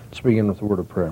Let's begin with a word of prayer.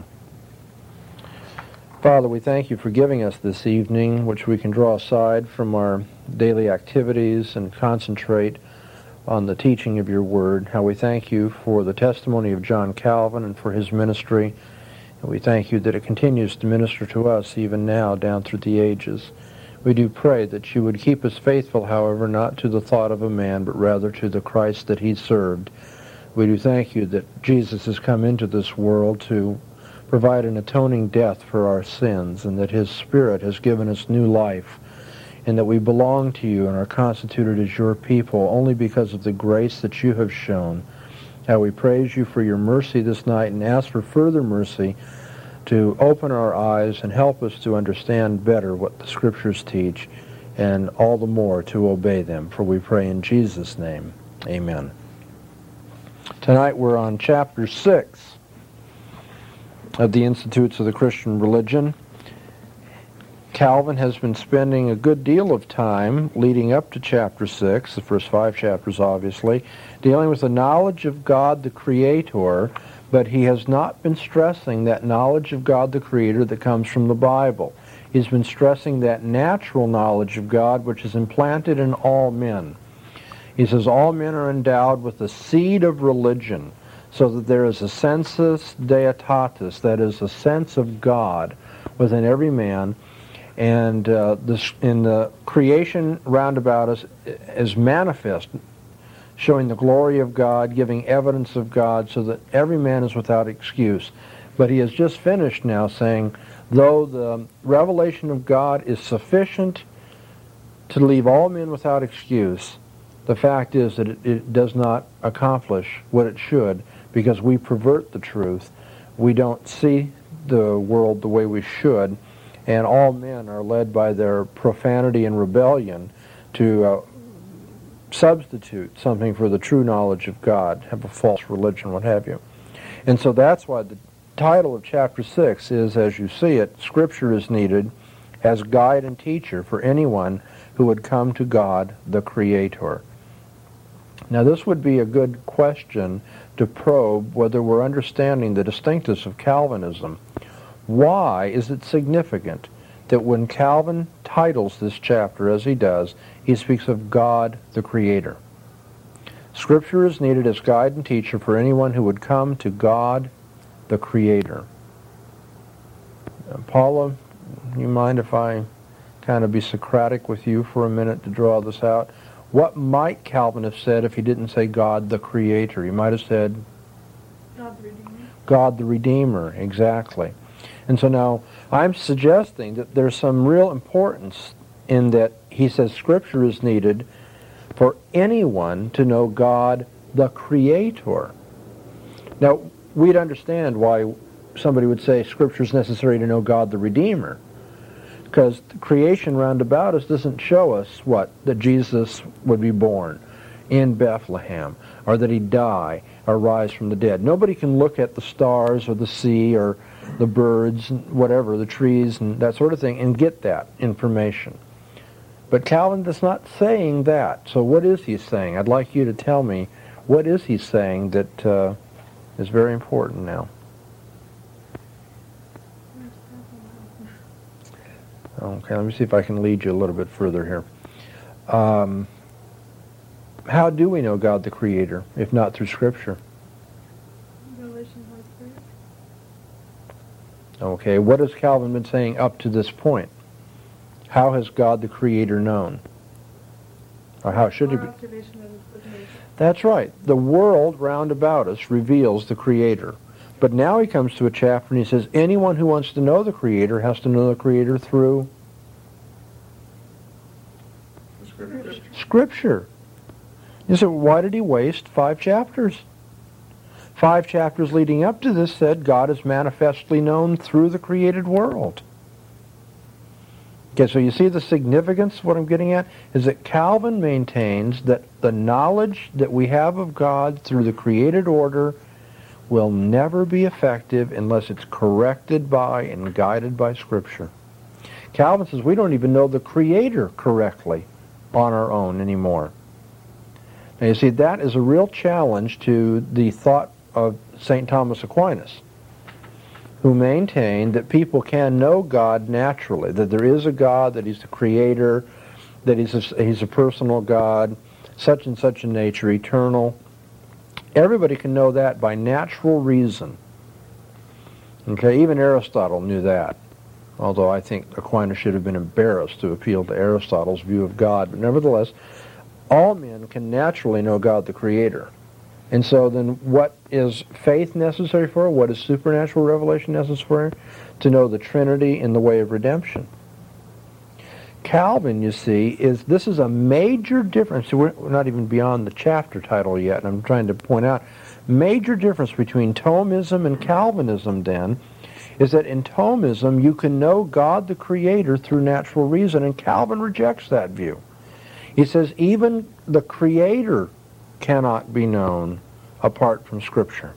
Father, we thank you for giving us this evening, which we can draw aside from our daily activities and concentrate on the teaching of your word. How we thank you for the testimony of John Calvin and for his ministry. And we thank you that it continues to minister to us even now down through the ages. We do pray that you would keep us faithful, however, not to the thought of a man, but rather to the Christ that he served. We do thank you that Jesus has come into this world to provide an atoning death for our sins, and that his Spirit has given us new life, and that we belong to you and are constituted as your people only because of the grace that you have shown. How we praise you for your mercy this night and ask for further mercy to open our eyes and help us to understand better what the Scriptures teach, and all the more to obey them. For we pray in Jesus' name. Amen. Tonight we're on chapter 6 of the Institutes of the Christian Religion. Calvin has been spending a good deal of time leading up to chapter 6, the first 5 chapters obviously, dealing with the knowledge of God the Creator, but he has not been stressing that knowledge of God the Creator that comes from the Bible. He's been stressing that natural knowledge of God which is implanted in all men. He says all men are endowed with the seed of religion, so that there is a sensus deitatis, that is, a sense of God within every man, and in the creation round about us is manifest, showing the glory of God, giving evidence of God, so that every man is without excuse. But he has just finished now saying, though the revelation of God is sufficient to leave all men without excuse, the fact is that it does not accomplish what it should, because we pervert the truth. We don't see the world the way we should, and all men are led by their profanity and rebellion to substitute something for the true knowledge of God, have a false religion, what have you. And so that's why the title of chapter 6 is, as you see it, Scripture is needed as guide and teacher for anyone who would come to God the Creator. Now this would be a good question to probe whether we're understanding the distinctives of Calvinism. Why is it significant that when Calvin titles this chapter as he does, he speaks of God the Creator? Scripture is needed as guide and teacher for anyone who would come to God the Creator. Paula, you mind if I kind of be Socratic with you for a minute to draw this out? What might Calvin have said if he didn't say God the Creator? He might have said God the Redeemer. God the Redeemer, exactly. And so now I'm suggesting that there's some real importance in that he says Scripture is needed for anyone to know God the Creator. Now, we'd understand why somebody would say Scripture is necessary to know God the Redeemer, because the creation round about us doesn't show us what? That Jesus would be born in Bethlehem, or that he'd die or rise from the dead. Nobody can look at the stars or the sea or the birds, whatever, the trees and that sort of thing, and get that information. But Calvin is not saying that. So what is he saying? I'd like you to tell me, what is he saying that is very important now? Okay, let me see if I can lead you a little bit further here. How do we know God the Creator, if not through Scripture? Revelation, Holy Spirit. Okay, what has Calvin been saying up to this point? How has God the Creator known? Or how should he be? Observation of the nature. That's right. The world round about us reveals the Creator. But now he comes to a chapter and he says, anyone who wants to know the Creator has to know the Creator through Scripture. You say, why did he waste 5 chapters? 5 chapters leading up to this said God is manifestly known through the created world. Okay, so you see the significance of what I'm getting at? Is that Calvin maintains that the knowledge that we have of God through the created order will never be effective unless it's corrected by and guided by Scripture. Calvin says we don't even know the Creator correctly on our own anymore. Now you see, that is a real challenge to the thought of St. Thomas Aquinas. who maintain that people can know God naturally, that there is a God, that he's the creator, that he's a personal God, such and such in nature, eternal. Everybody can know that by natural reason. Okay, even Aristotle knew that, although I think Aquinas should have been embarrassed to appeal to Aristotle's view of God. But nevertheless, all men can naturally know God the Creator. And so then what is faith necessary for? What is supernatural revelation necessary for? To know the Trinity in the way of redemption. Calvin, you see, this is a major difference. We're not even beyond the chapter title yet, and I'm trying to point out major difference between Thomism and Calvinism then is that in Thomism you can know God the Creator through natural reason, and Calvin rejects that view. He says even the Creator cannot be known apart from Scripture.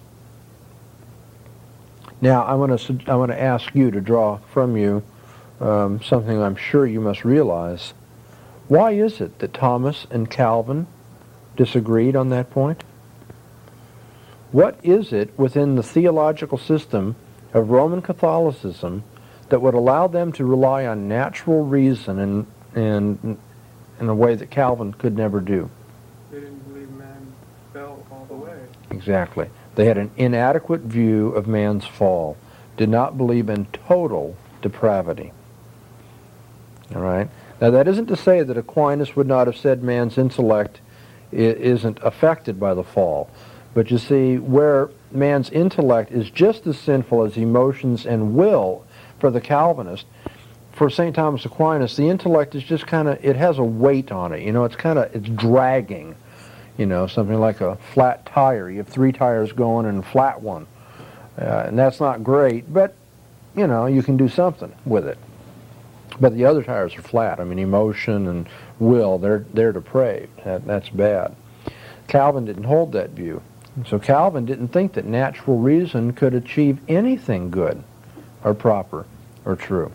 Now I want to ask you to draw from you something I'm sure you must realize. Why is it that Thomas and Calvin disagreed on that point? What is it within the theological system of Roman Catholicism that would allow them to rely on natural reason in a way that Calvin could never do? They didn't believe man fell all the way. Exactly. They had an inadequate view of man's fall, did not believe in total depravity. All right? Now that isn't to say that Aquinas would not have said man's intellect isn't affected by the fall. But you see, where man's intellect is just as sinful as emotions and will for the Calvinist, for St. Thomas Aquinas, the intellect is just kind of, it has a weight on it. You know, it's dragging. You know, something like a flat tire. You have 3 tires going and a flat one. And that's not great, but, you know, you can do something with it. But the other tires are flat. I mean, emotion and will, they're depraved. That's bad. Calvin didn't hold that view. So Calvin didn't think that natural reason could achieve anything good or proper or true.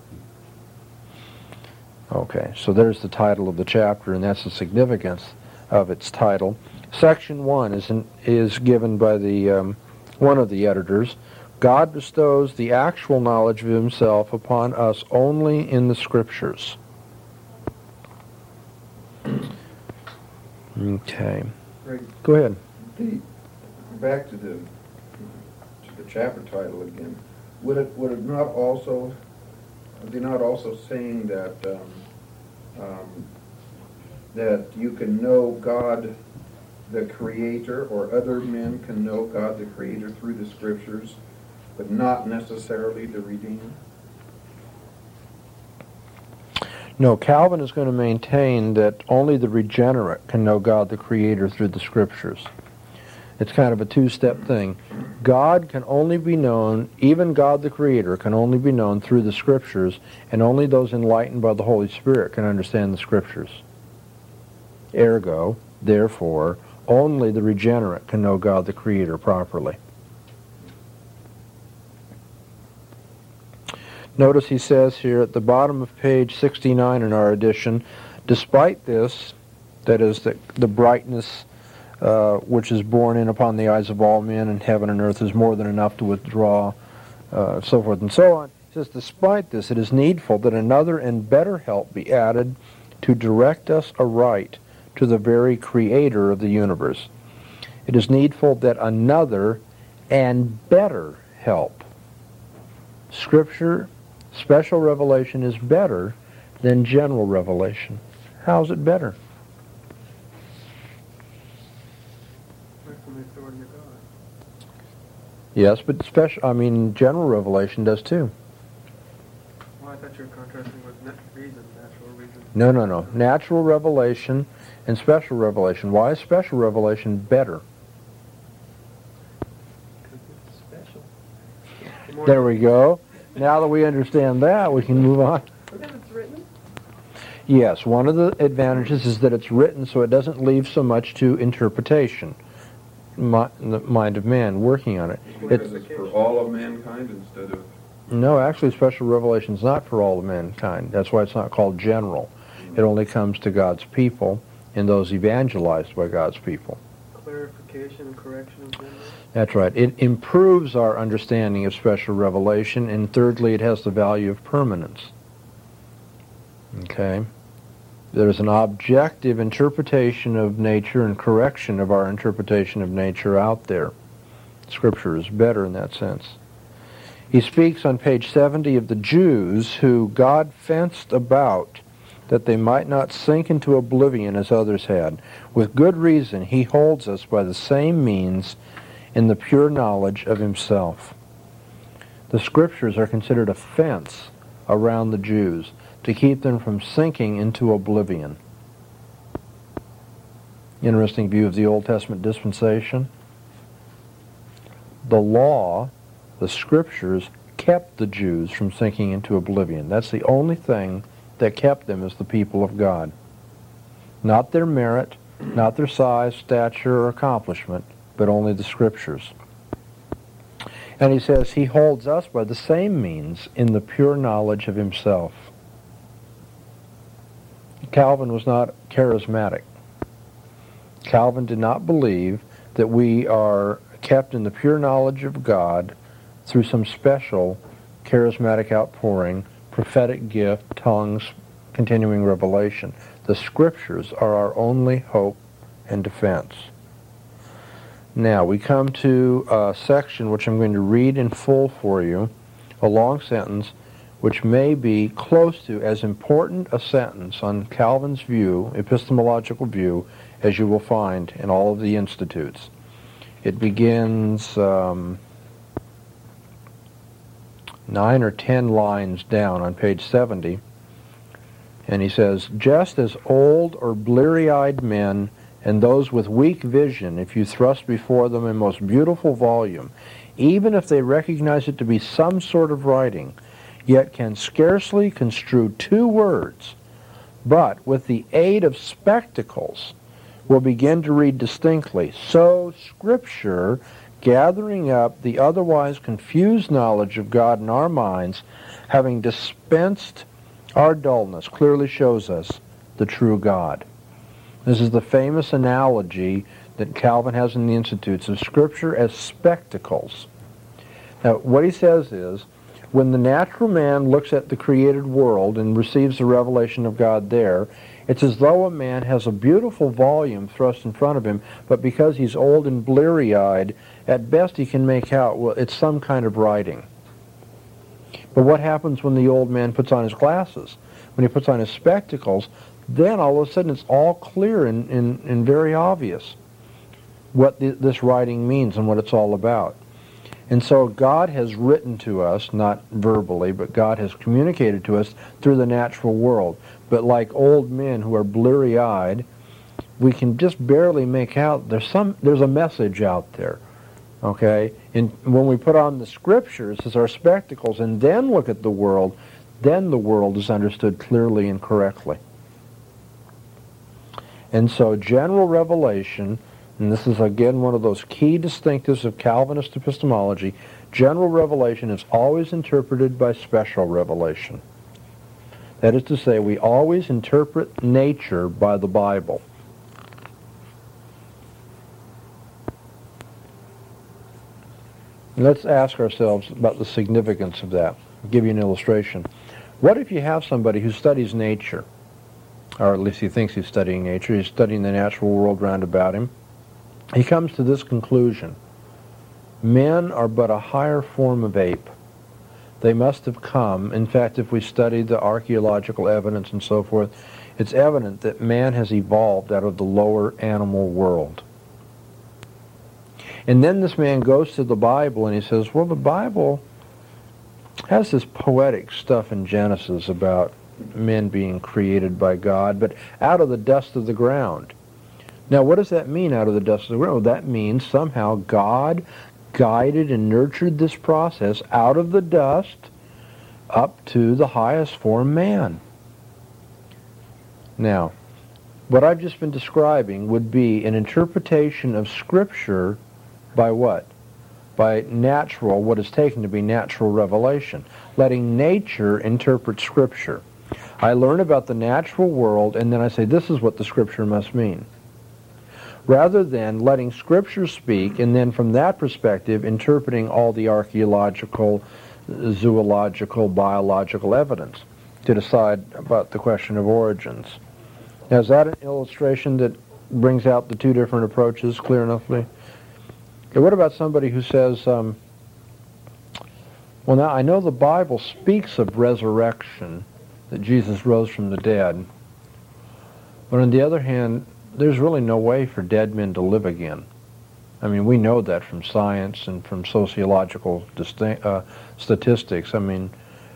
Okay, so there's the title of the chapter, and that's the significance of its title. Section 1 is given by the one of the editors. God bestows the actual knowledge of himself upon us only in the Scriptures. Okay. Right. Go ahead. Back to the chapter title again. Would it not also? Are they not also saying that that you can know God the Creator, or other men can know God the Creator through the Scriptures, but not necessarily the Redeemer? No, Calvin is going to maintain that only the regenerate can know God the Creator through the Scriptures. It's kind of a two-step thing. God can only be known, even God the Creator can only be known through the Scriptures, and only those enlightened by the Holy Spirit can understand the Scriptures. Ergo, therefore, only the regenerate can know God the Creator properly. Notice he says here at the bottom of page 69 in our edition, despite this, that is the brightness which is borne in upon the eyes of all men, and heaven and earth is more than enough to withdraw, so forth and so on. He says, despite this, it is needful that another and better help be added to direct us aright to the very Creator of the universe. It is needful that another and better help. Scripture, special revelation is better than general revelation. How is it better? From the authority of God. Yes, but general revelation does too. Well, I thought you were contrasting with natural reason. No. Natural revelation and special revelation. Why is special revelation better? Because it's special. There we go. Now that we understand that, we can move on. Because it's written? Yes, one of the advantages is that it's written so it doesn't leave so much to interpretation. The mind of man working on it. Because it's for all of mankind instead of... No, actually special revelation is not for all of mankind. That's why it's not called general. It only comes to God's people and those evangelized by God's people. Clarification and correction of general? That's right. It improves our understanding of special revelation, and thirdly, it has the value of permanence. Okay? There's an objective interpretation of nature and correction of our interpretation of nature out there. Scripture is better in that sense. He speaks on page 70 of the Jews who God fenced about that they might not sink into oblivion as others had. With good reason, he holds us by the same means in the pure knowledge of himself. The Scriptures are considered a fence around the Jews to keep them from sinking into oblivion. Interesting view of the Old Testament dispensation. The law, the Scriptures, kept the Jews from sinking into oblivion. That's the only thing that kept them as the people of God. Not their merit, not their size, stature, or accomplishment, but only the Scriptures. And he says he holds us by the same means in the pure knowledge of himself. Calvin was not charismatic. Calvin did not believe that we are kept in the pure knowledge of God through some special charismatic outpouring, prophetic gift, tongues, continuing revelation. The Scriptures are our only hope and defense. Now, we come to a section which I'm going to read in full for you, a long sentence, which may be close to as important a sentence on Calvin's view, epistemological view, as you will find in all of the institutes. It begins 9 or 10 lines down on page 70, and he says, just as old or bleary-eyed men and those with weak vision, if you thrust before them a most beautiful volume, even if they recognize it to be some sort of writing, yet can scarcely construe 2 words, but with the aid of spectacles will begin to read distinctly. So Scripture, gathering up the otherwise confused knowledge of God in our minds, having dispensed our dullness, clearly shows us the true God. This is the famous analogy that Calvin has in the Institutes of Scripture as spectacles. Now, what he says is, when the natural man looks at the created world and receives the revelation of God there, it's as though a man has a beautiful volume thrust in front of him, but because he's old and bleary-eyed, at best he can make out, well, it's some kind of writing. But what happens when the old man puts on his glasses? When he puts on his spectacles, then all of a sudden it's all clear and very obvious what this writing means and what it's all about. And so God has written to us, not verbally, but God has communicated to us through the natural world. But like old men who are bleary-eyed, we can just barely make out there's a message out there. Okay? And when we put on the Scriptures as our spectacles and then look at the world, then the world is understood clearly and correctly. And so general revelation, and this is again one of those key distinctives of Calvinist epistemology, general revelation is always interpreted by special revelation. That is to say, we always interpret nature by the Bible. Let's ask ourselves about the significance of that. I'll give you an illustration. What if you have somebody who studies nature, or at least he thinks he's studying nature, he's studying the natural world round about him. He comes to this conclusion: men are but a higher form of ape. They must have come. In fact, if we study the archaeological evidence and so forth, it's evident that man has evolved out of the lower animal world. And then this man goes to the Bible and he says, well, the Bible has this poetic stuff in Genesis about men being created by God, but out of the dust of the ground. Now, what does that mean, out of the dust of the ground? Well, that means somehow God guided and nurtured this process out of the dust up to the highest form, man. Now, what I've just been describing would be an interpretation of Scripture by what? By natural, what is taken to be natural revelation, letting nature interpret Scripture. I learn about the natural world, and then I say, this is what the Scripture must mean. rather than letting Scripture speak and then from that perspective interpreting all the archaeological, zoological, biological evidence to decide about the question of origins. Now, is that an illustration that brings out the two different approaches clear enoughly? Okay, what about somebody who says, well, now I know the Bible speaks of resurrection, that Jesus rose from the dead, but on the other hand, there's really no way for dead men to live again. I mean, we know that from science and from sociological statistics. I mean,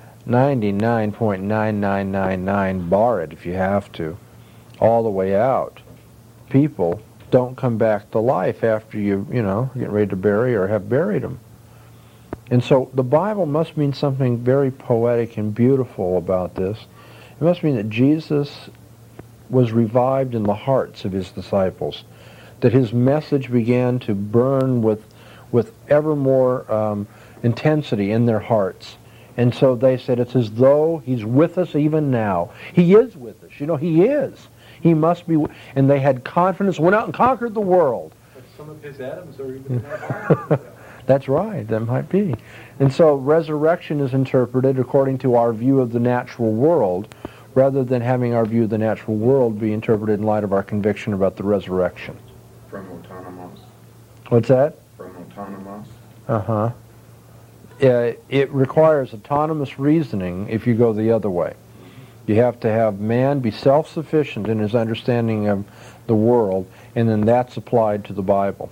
99.9999, bar it if you have to, all the way out. People don't come back to life after you get ready to bury or have buried them. And so the Bible must mean something very poetic and beautiful about this. It must mean that Jesus was revived in the hearts of his disciples, that his message began to burn with ever more intensity in their hearts. And so they said, it's as though he's with us even now. He is with us. He is. He must be. And they had confidence, went out and conquered the world. But some of his atoms are even in our body. That's right. That might be. And so resurrection is interpreted according to our view of the natural world, rather than having our view of the natural world be interpreted in light of our conviction about the resurrection. From autonomos. What's that? From autonomos. Uh-huh. It requires autonomous reasoning if you go the other way. You have to have man be self-sufficient in his understanding of the world, and then that's applied to the Bible.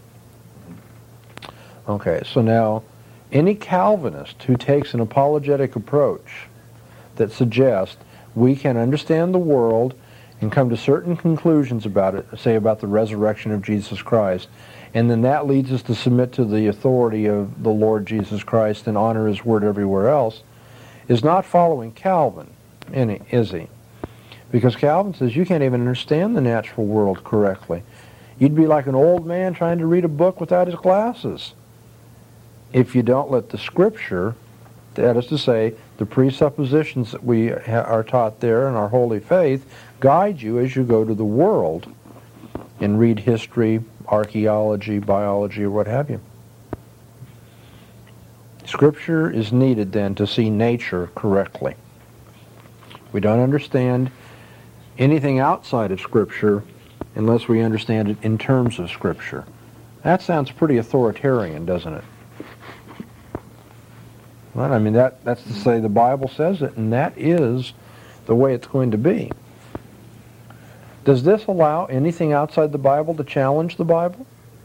Okay, so now, any Calvinist who takes an apologetic approach that suggests we can understand the world and come to certain conclusions about it, say about the resurrection of Jesus Christ, and then that leads us to submit to the authority of the Lord Jesus Christ and honor his word everywhere else, is not following Calvin, is he? Because Calvin says you can't even understand the natural world correctly. You'd be like an old man trying to read a book without his glasses if you don't let the Scripture, that is to say, the presuppositions that we are taught there in our holy faith, guide you as you go to the world and read history, archaeology, biology, or what have you. Scripture is needed then to see nature correctly. We don't understand anything outside of Scripture unless we understand it in terms of Scripture. That sounds pretty authoritarian, doesn't it? Right? I mean, that's to say the Bible says it, and that is the way it's going to be. Does this allow anything outside the Bible to challenge the Bible?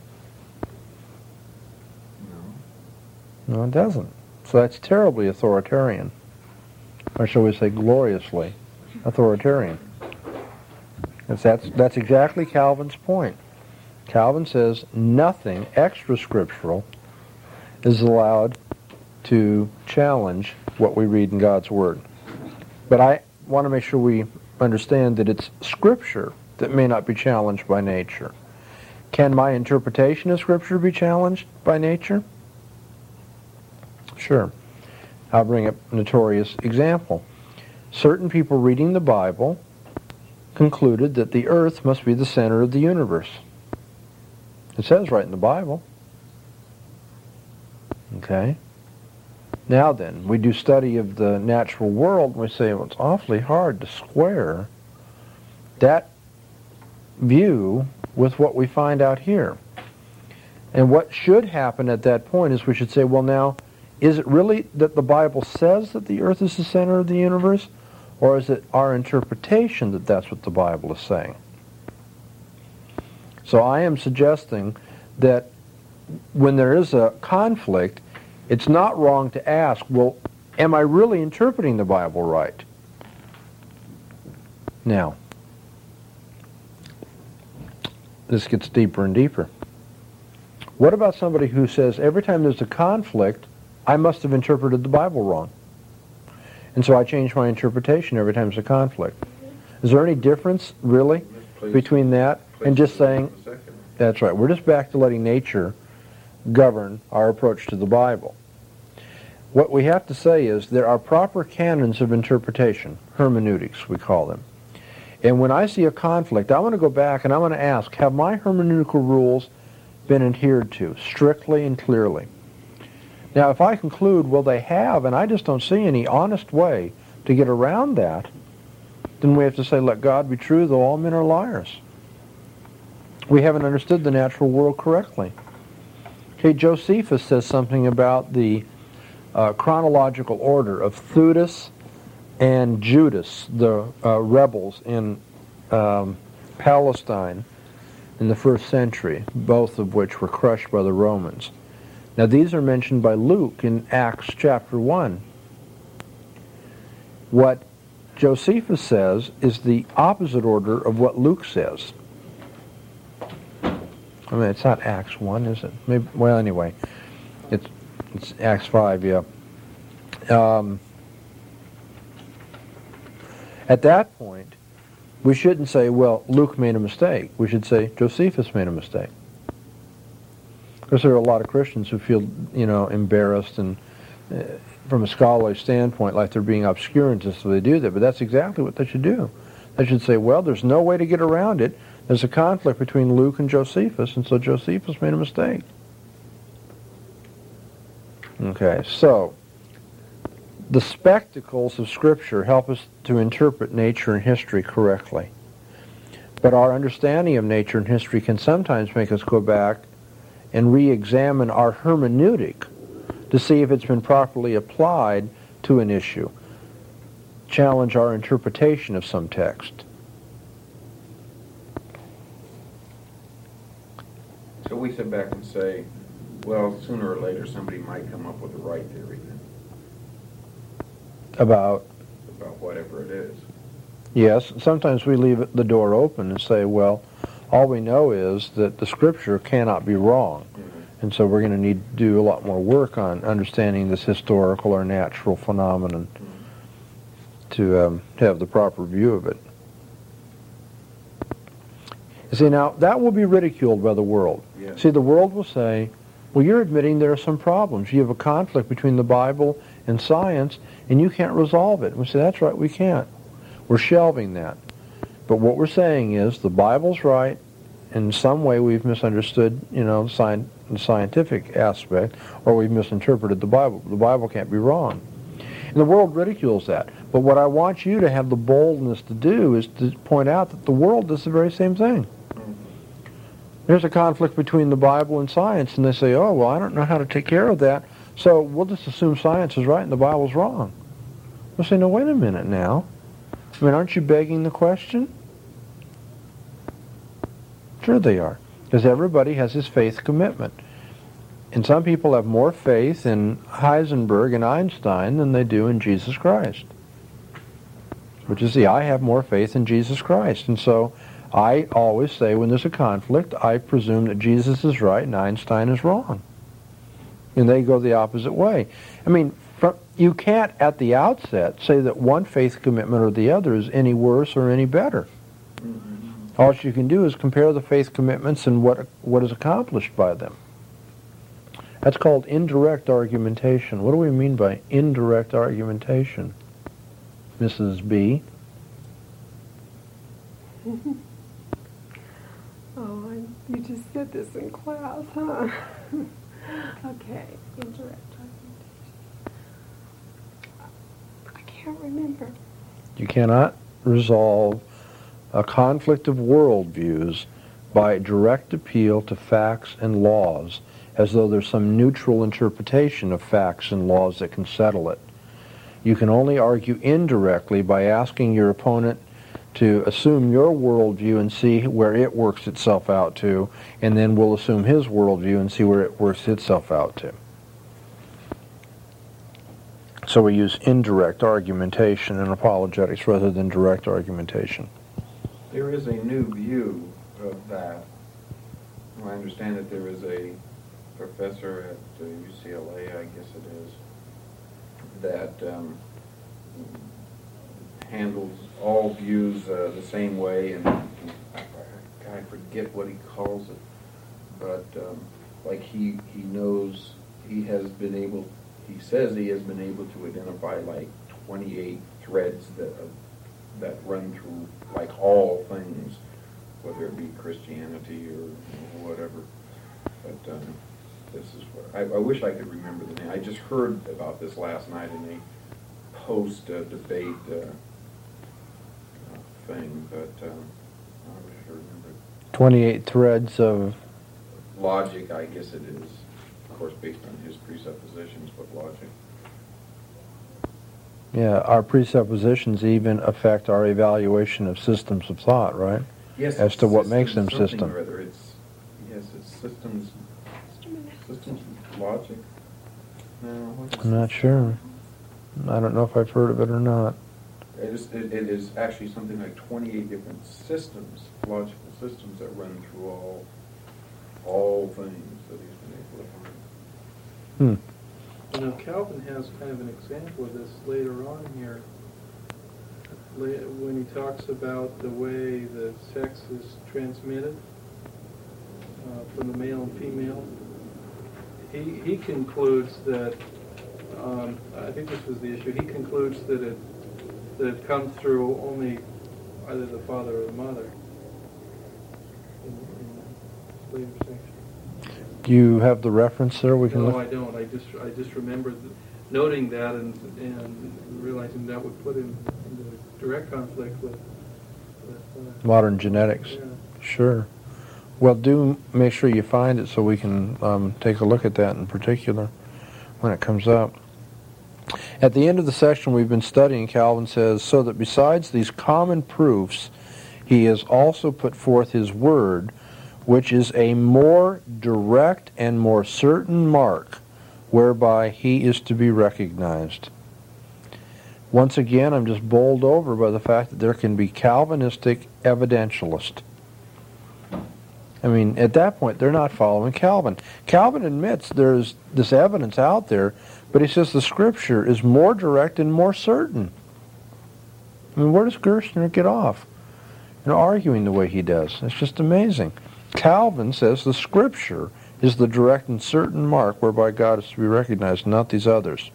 No, it doesn't. So that's terribly authoritarian. Or shall we say gloriously authoritarian. That's exactly Calvin's point. Calvin says nothing extra-scriptural is allowed to challenge what we read in God's Word. But I want to make sure we understand that it's Scripture that may not be challenged by nature. Can my interpretation of Scripture be challenged by nature? Sure. I'll bring up a notorious example. Certain people reading the Bible concluded that the earth must be the center of the universe. It says right in the Bible. Okay? Now then, we do study of the natural world, and we say, well, it's awfully hard to square that view with what we find out here. And what should happen at that point is we should say, well, now, is it really that the Bible says that the earth is the center of the universe, or is it our interpretation that that's what the Bible is saying? So I am suggesting that when there is a conflict, it's not wrong to ask, well, am I really interpreting the Bible right? Now, this gets deeper and deeper. What about somebody who says, every time there's a conflict, I must have interpreted the Bible wrong, and so I change my interpretation every time there's a conflict? Is there any difference, really, between that and just saying, that's right, we're just back to letting nature govern our approach to the Bible? What we have to say is there are proper canons of interpretation, hermeneutics we call them. And when I see a conflict, I want to go back and I want to ask, have my hermeneutical rules been adhered to strictly and clearly? Now, if I conclude, well, they have, and I just don't see any honest way to get around that, then we have to say, let God be true, though all men are liars. We haven't understood the natural world correctly. Okay, Josephus says something about the chronological order of Theudas and Judas, the rebels in Palestine in the 1st century, both of which were crushed by the Romans. Now, these are mentioned by Luke in Acts chapter 1. What Josephus says is the opposite order of what Luke says. I mean, it's not Acts 1, is it? Maybe, well, anyway, it's Acts 5, yeah. At that point, we shouldn't say, well, Luke made a mistake. We should say Josephus made a mistake. Because there are a lot of Christians who feel, embarrassed and from a scholarly standpoint like they're being obscurantists if they do that. But that's exactly what they should do. They should say, well, there's no way to get around it. There's a conflict between Luke and Josephus, and so Josephus made a mistake. Okay, so the spectacles of Scripture help us to interpret nature and history correctly. But our understanding of nature and history can sometimes make us go back and re-examine our hermeneutic to see if it's been properly applied to an issue, challenge our interpretation of some text. So we sit back and say, well, sooner or later somebody might come up with the right theory then. About Whatever it is. Yes, sometimes we leave the door open and say, well, all we know is that the Scripture cannot be wrong. Mm-hmm. And so we're going to need to do a lot more work on understanding this historical or natural phenomenon to have the proper view of it. You see, now, that will be ridiculed by the world. Yes. See, the world will say, well, you're admitting there are some problems. You have a conflict between the Bible and science, and you can't resolve it. And we say, that's right, we can't. We're shelving that. But what we're saying is the Bible's right. In some way we've misunderstood, the scientific aspect, or we've misinterpreted the Bible. The Bible can't be wrong. And the world ridicules that. But what I want you to have the boldness to do is to point out that the world does the very same thing. There's a conflict between the Bible and science, and they say, oh, well, I don't know how to take care of that, so we'll just assume science is right and the Bible's wrong. We'll say, no, wait a minute now. I mean, aren't you begging the question? Sure they are, because everybody has his faith commitment. And some people have more faith in Heisenberg and Einstein than they do in Jesus Christ. Which is I have more faith in Jesus Christ. And so I always say when there's a conflict, I presume that Jesus is right and Einstein is wrong. And they go the opposite way. I mean, you can't at the outset say that one faith commitment or the other is any worse or any better. Mm-hmm. All you can do is compare the faith commitments and what is accomplished by them. That's called indirect argumentation. What do we mean by indirect argumentation, Mrs. B? Oh, you just said this in class, huh? Okay, indirect argumentation. I can't remember. You cannot resolve a conflict of worldviews by direct appeal to facts and laws as though there's some neutral interpretation of facts and laws that can settle it. You can only argue indirectly by asking your opponent to assume your worldview and see where it works itself out to, and then we'll assume his worldview and see where it works itself out to. So we use indirect argumentation in apologetics rather than direct argumentation. There is a new view of that. I understand that there is a professor at UCLA, I guess it is, that handles all views the same way, and I forget what he calls it, but like he knows, he says he has been able to identify like 28 threads that run through like all things, whether it be Christianity or whatever. But this is what I wish I could remember the name. I just heard about this last night in a post-debate thing, but I wish I remembered. 28 threads of... Logic, I guess it is. Of course, based on his presuppositions, but logic. Yeah, our presuppositions even affect our evaluation of systems of thought, right? Yes. As to what makes them something system. or other. It's systems logic. No, what's I'm not sure. I don't know if I've heard of it or not. It is actually something like 28 different systems, logical systems that run through all things that he's been able to find. You know, Calvin has kind of an example of this later on here, when he talks about the way the sex is transmitted from the male and female. He concludes that, I think this was the issue, he concludes that it comes through only either the father or the mother in the later section. Do you have the reference there? We can No, look. I don't. I just remember noting that and realizing that would put him into direct conflict with Modern genetics. yeah. Sure. Well, do make sure you find it so we can take a look at that in particular when it comes up. At the end of the section we've been studying, Calvin says, so that besides these common proofs, he has also put forth his word, which is a more direct and more certain mark whereby he is to be recognized. Once again, I'm just bowled over by the fact that there can be Calvinistic evidentialists. I mean, at that point, they're not following Calvin. Calvin admits there's this evidence out there, but he says the Scripture is more direct and more certain. I mean, where does Gerstner get off arguing the way he does? It's just amazing. Calvin says the Scripture is the direct and certain mark whereby God is to be recognized, not these others.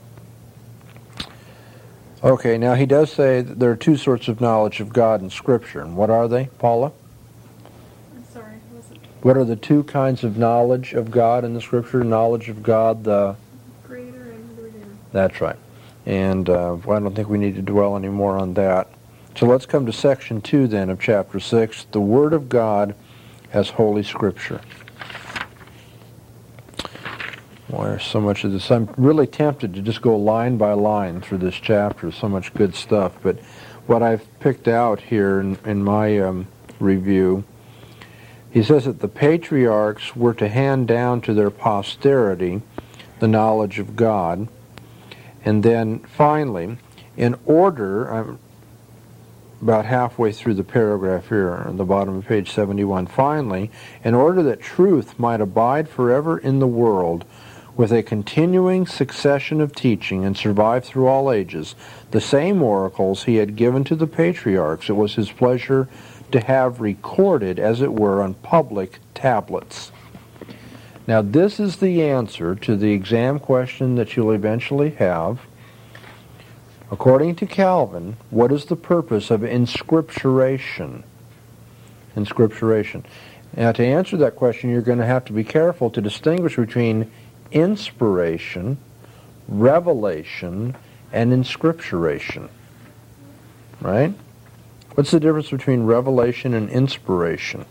Okay, now he does say that there are two sorts of knowledge of God in Scripture. And what are they, Paula? I'm sorry, wasn't What are the two kinds of knowledge of God in the Scripture? Knowledge of God, the... Creator and the Redeemer. That's right. And I don't think we need to dwell any more on that. So let's come to section 2 then of chapter 6, the Word of God as Holy Scripture. Boy, there's so much of this. I'm really tempted to just go line by line through this chapter. So much good stuff. But what I've picked out here in my review, he says that the patriarchs were to hand down to their posterity the knowledge of God. And then finally, in order, I'm about halfway through the paragraph here on the bottom of page 71, finally, in order that truth might abide forever in the world with a continuing succession of teaching and survive through all ages, the same oracles he had given to the patriarchs, it was his pleasure to have recorded, as it were, on public tablets. Now, this is the answer to the exam question that you'll eventually have. According to Calvin, what is the purpose of inscripturation? Inscripturation. Now, to answer that question, you're going to have to be careful to distinguish between inspiration, revelation, and inscripturation. Right? What's the difference between revelation and inspiration?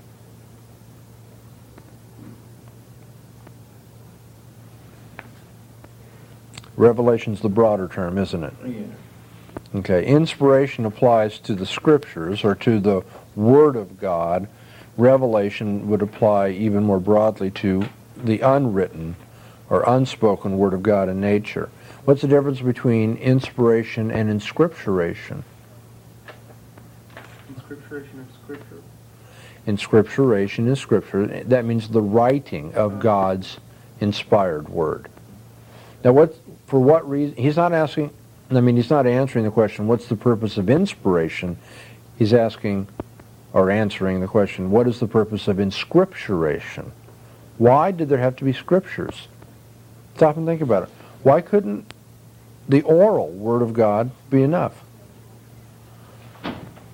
Revelation's the broader term, isn't it? Yeah. Okay, inspiration applies to the Scriptures or to the Word of God. Revelation would apply even more broadly to the unwritten or unspoken Word of God in nature. What's the difference between inspiration and inscripturation? Inscripturation of Scripture. Inscripturation is Scripture. That means the writing of God's inspired Word. Now, for what reason? He's not answering the question, what's the purpose of inspiration? He's asking, or answering the question, what is the purpose of inscripturation? Why did there have to be scriptures? Stop and think about it. Why couldn't the oral Word of God be enough?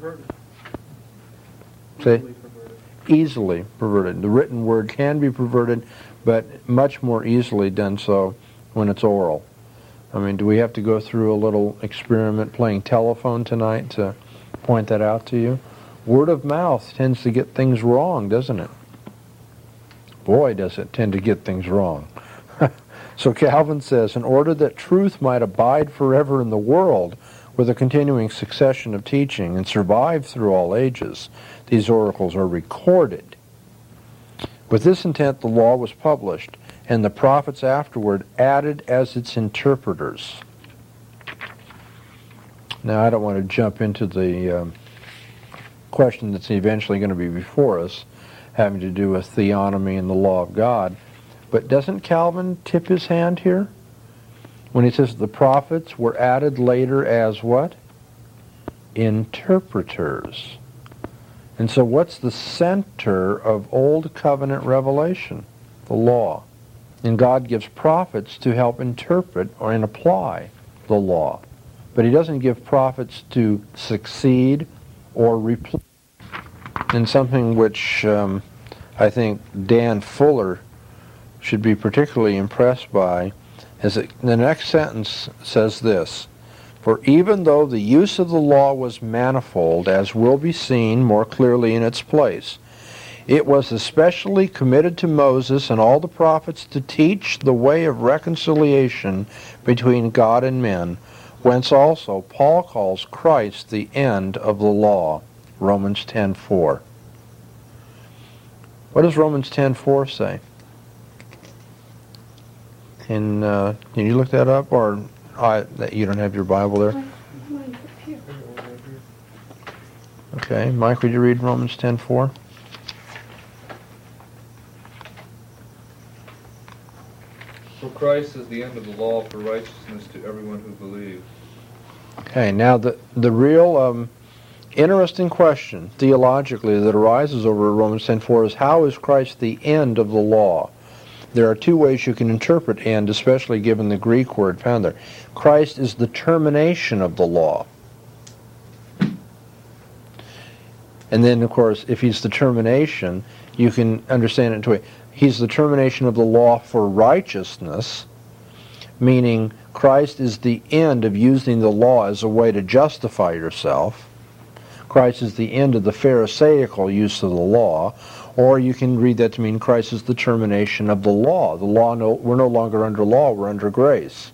perverted. Say- Easily perverted. Easily perverted. The written word can be perverted, but much more easily done so when it's oral. I mean, do we have to go through a little experiment playing telephone tonight to point that out to you? Word of mouth tends to get things wrong, doesn't it? Boy, does it tend to get things wrong. So Calvin says, in order that truth might abide forever in the world with a continuing succession of teaching and survive through all ages, these oracles are recorded. With this intent, the law was published, and the prophets afterward added as its interpreters. Now, I don't want to jump into the question that's eventually going to be before us, having to do with theonomy and the law of God. But doesn't Calvin tip his hand here? When he says the prophets were added later as what? Interpreters. And so what's the center of Old Covenant revelation? The law. And God gives prophets to help interpret and apply the law. But he doesn't give prophets to succeed or replace. And something which I think Dan Fuller should be particularly impressed by is that the next sentence says this: for even though the use of the law was manifold, as will be seen more clearly in its place, it was especially committed to Moses and all the prophets to teach the way of reconciliation between God and men, whence also Paul calls Christ the end of the law, Romans 10:4. What does Romans 10:4 say? Can you look that up, or that you don't have your Bible there? Mine's up here. Okay, Mike, would you read Romans 10:4? For Christ is the end of the law for righteousness to everyone who believes. Okay, now the real interesting question theologically that arises over Romans 10:4 is, how is Christ the end of the law? There are two ways you can interpret "end," especially given the Greek word found there. Christ is the termination of the law. And then, of course, if he's the termination, you can understand it in two ways. He's the termination of the law for righteousness, meaning Christ is the end of using the law as a way to justify yourself. Christ is the end of the Pharisaical use of the law. Or you can read that to mean Christ is the termination of the law. We're no longer under law, we're under grace.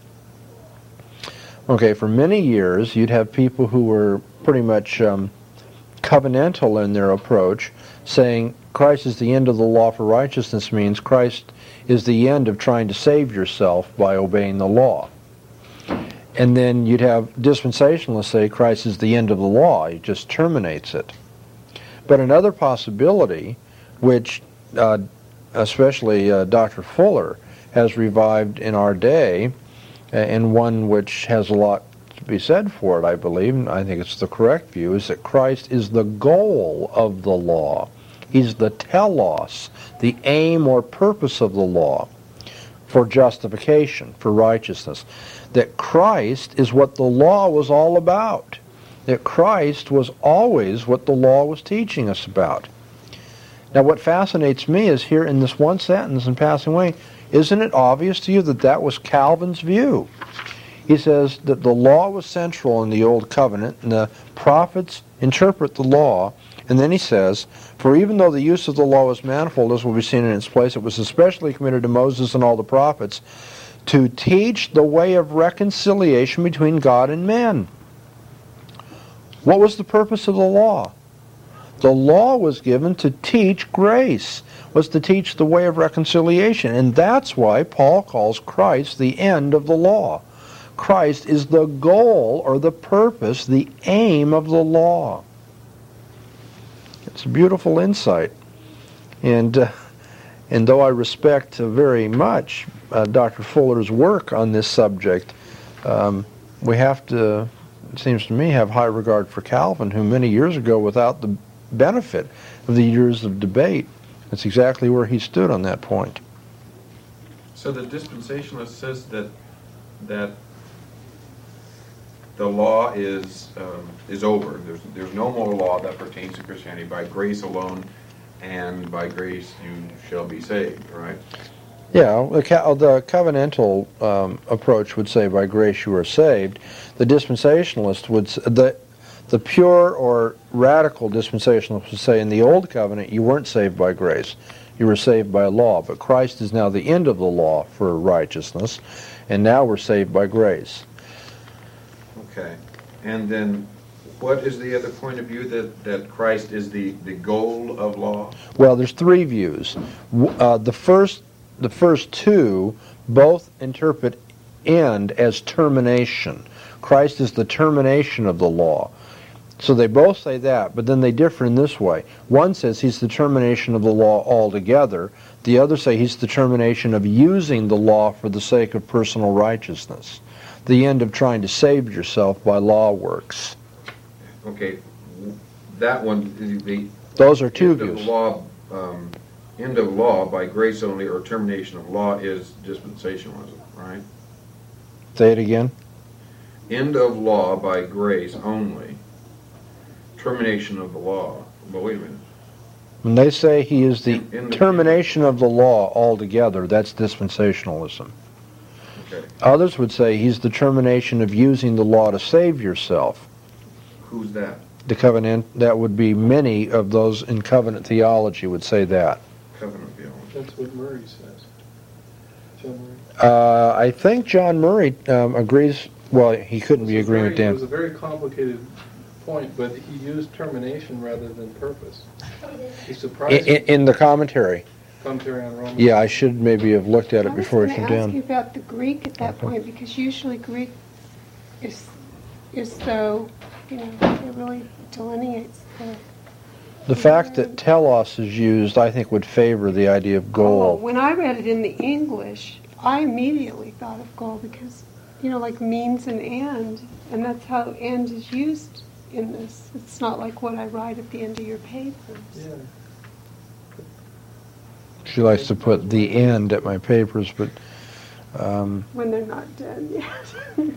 Okay, for many years, you'd have people who were pretty much covenantal in their approach, saying Christ is the end of the law for righteousness means Christ is the end of trying to save yourself by obeying the law. And then you'd have dispensationalists say Christ is the end of the law, he just terminates it. But another possibility, which especially Dr. Fuller has revived in our day, and one which has a lot to be said for it, I believe, and I think it's the correct view, is that Christ is the goal of the law. He's the telos, the aim or purpose of the law for justification, for righteousness. That Christ is what the law was all about. That Christ was always what the law was teaching us about. Now what fascinates me is here in this one sentence in passing away, isn't it obvious to you that that was Calvin's view? He says that the law was central in the Old Covenant, and the prophets interpret the law, and then he says, for even though the use of the law was manifold, as will be seen in its place, it was especially committed to Moses and all the prophets to teach the way of reconciliation between God and men. What was the purpose of the law? The law was given to teach grace, was to teach the way of reconciliation. And that's why Paul calls Christ the end of the law. Christ is the goal or the purpose, the aim of the law. It's a beautiful insight. And though I respect very much Dr. Fuller's work on this subject, we have to, it seems to me, have high regard for Calvin, who many years ago, without the benefit of the years of debate, that's exactly where he stood on that point. So the dispensationalist says that the law is over. There's no more law that pertains to Christianity. By grace alone, and by grace you shall be saved. Right? Yeah, the covenantal approach would say by grace you are saved. The dispensationalist would the pure or radical dispensationalist would say in the old covenant you weren't saved by grace, you were saved by law. But Christ is now the end of the law for righteousness, and now we're saved by grace. Okay, and then what is the other point of view that Christ is the goal of law? Well, there's three views. The first two both interpret end as termination. Christ is the termination of the law. So they both say that, but then they differ in this way. One says he's the termination of the law altogether. The other say he's the termination of using the law for the sake of personal righteousness. The end of trying to save yourself by law works. Okay, that one is the Those are two end of views. law. End of law by grace only, or termination of law is dispensationalism, right? Say it again. End of law by grace only, termination of the law. But wait a minute. When they say he is the In the- termination of the law altogether, that's dispensationalism. Okay, Others would say he's the termination of using the law to save yourself. who's that? The covenant, that would be many of those in covenant theology would say that. Covenant theology. That's what Murray says. John Murray. I think John Murray agrees, well, he couldn't be agreeing with It was Dan. a very complicated point, but he used termination rather than purpose. He surprised me. In the commentary. Commentary on Romans. Yeah, I should maybe have looked at it before I I came was going to ask you down. about the Greek at that point, because usually Greek is so, it really delineates The fact that telos is used, I think, would favor the idea of goal. goal. When I read it in the English, I immediately thought of goal because, like means and that's how end is used in this. It's not like what I write at the end of your papers. Yeah. She likes to put the end at my papers, but When they're not done yet.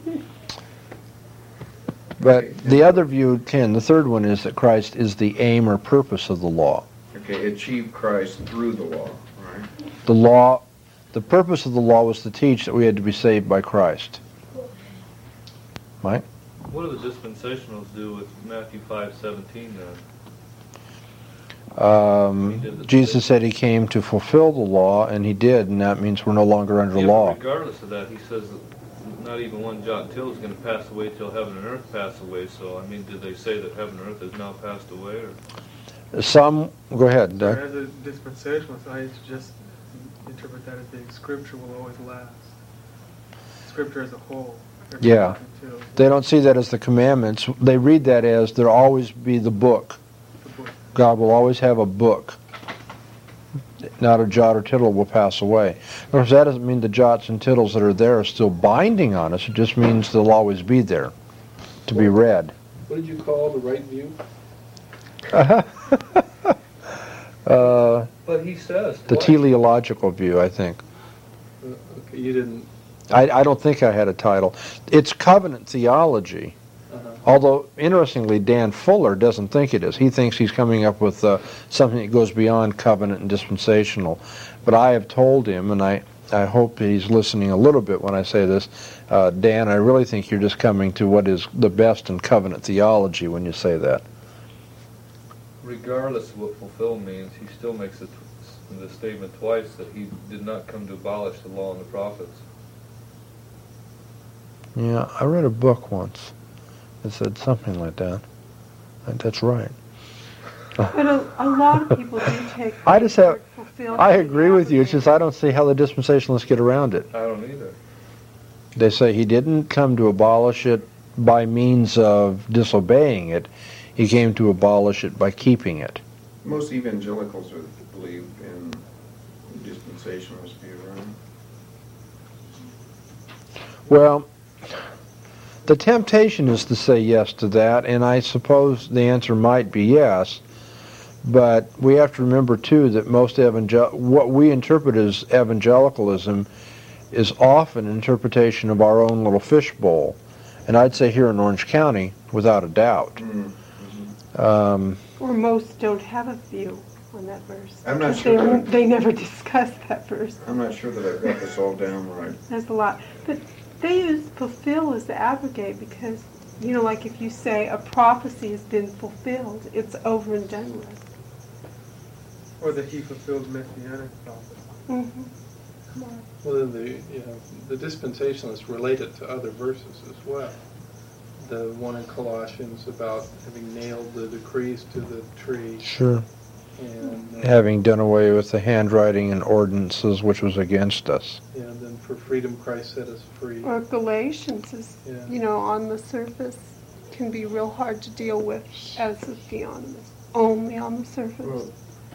but the other view, Ken, the third one is that Christ is the aim or purpose of the law. Okay, achieve Christ through the law, right? The purpose of the law was to teach that we had to be saved by Christ. Mike? What do the dispensationals do with Matthew 5:17 then? Jesus said he came to fulfill the law, and he did, and that means we're no longer under Yeah, law. but regardless of that, he says that not even one jot and tittle is going to pass away till heaven and earth pass away. So, I mean, did they say that heaven and earth has now passed away? Or? Some, go ahead, Doug. As a dispensationalist, I just interpret that as being Scripture will always last. Scripture as a whole. Every Yeah. jot and tittle, They don't see that as the commandments. They read that as there'll always be the book. the book. God will always have a book. Not a jot or tittle will pass away. Of course, that doesn't mean the jots and tittles that are there are still binding on us. It just means they'll always be there to be read. What did you call the right view? But he says The twice. teleological view, I think. Okay, you didn't. I don't think I had a title. It's covenant theology. Although, interestingly, Dan Fuller doesn't think it is. He thinks he's coming up with something that goes beyond covenant and dispensational. But I have told him, and I hope he's listening a little bit when I say this, Dan, I really think you're just coming to what is the best in covenant theology when you say that. Regardless of what fulfill means, he still makes the statement twice that he did not come to abolish the law and the prophets. Yeah, I read a book once that said something like that. I think that's right. But a lot of people do take I just have- fulfilled. I agree with you. It's just I don't see how the dispensationalists get around it. I don't either. They say he didn't come to abolish it by means of disobeying it. He came to abolish it by keeping it. Most evangelicals believe in dispensationalist view, right? Well, the temptation is to say yes to that, and I suppose the answer might be yes. But we have to remember, too, that most what we interpret as evangelicalism is often an interpretation of our own little fishbowl. And I'd say here in Orange County, without a doubt. Or most don't have a view on that verse. I'm not 'Cause sure. They never discuss that verse. I'm not sure that I've got this all down right. There's a lot. But they use fulfill as the abrogate because, like if you say a prophecy has been fulfilled, it's over and done with. Or that he fulfilled messianic prophecy. Mm-hmm. Well, then the dispensationalists relate it to other verses as well. The one in Colossians about having nailed the decrees to the tree. Sure. And Having done away with the handwriting and ordinances which was against us. yeah, and then for freedom Christ set us free. Or Galatians is, Yeah. on the surface can be real hard to deal with as a theonomist. Only on the surface. Well,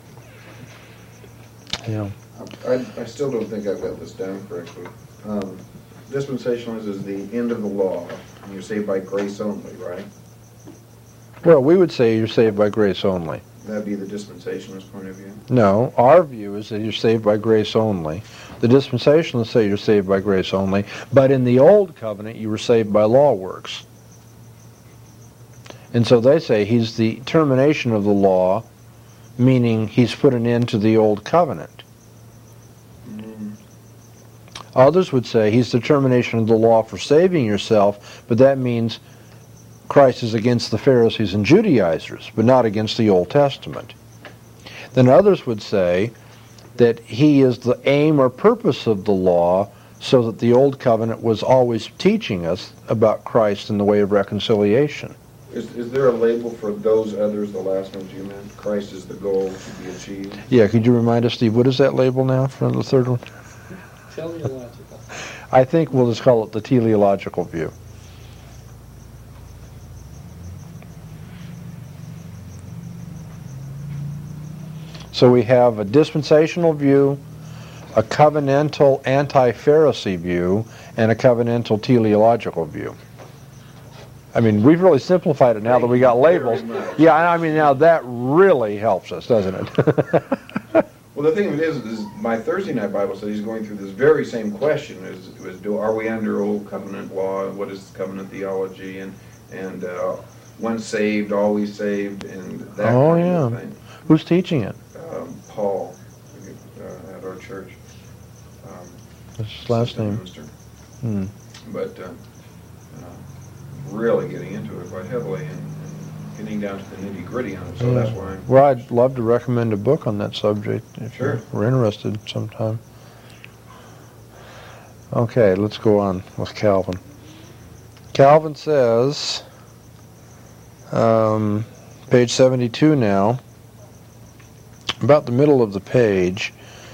Yeah. I still don't think I've got this down correctly. Dispensationalism is the end of the law, and you're saved by grace only, right? Well, we would say you're saved by grace only. That'd be the dispensationalist point of view. No, our view is that you're saved by grace only. The dispensationalists say you're saved by grace only, but in the old covenant you were saved by law works. And so they say he's the termination of the law, meaning he's put an end to the old covenant. Others would say he's the termination of the law for saving yourself, but that means Christ is against the Pharisees and Judaizers, but not against the Old Testament. Then others would say that he is the aim or purpose of the law, so that the Old Covenant was always teaching us about Christ in the way of reconciliation. Is there a label for those others, the last ones you meant? Christ is the goal to be achieved? Yeah, could you remind us, Steve, what is that label now for the third one? Teleological. I think we'll just call it the teleological view. So we have a dispensational view, a covenantal anti-Pharisee view, and a covenantal teleological view. I mean, we've really simplified it now that we got labels. Yeah, I mean, now that really helps us, doesn't it? Well, the thing of it is my Thursday night Bible study is going through this very same question: are we under old covenant law? What is covenant theology? And once saved, always saved, and that kind of thing. Who's teaching it? Paul at our church. What's his last name? Minister. But really getting into it quite heavily and getting down to the nitty-gritty on it. So that's why Well, I'd love to recommend a book on that subject if Sure. you're interested sometime. Okay, let's go on with Calvin. Calvin says, page 72 now, about the middle of the page,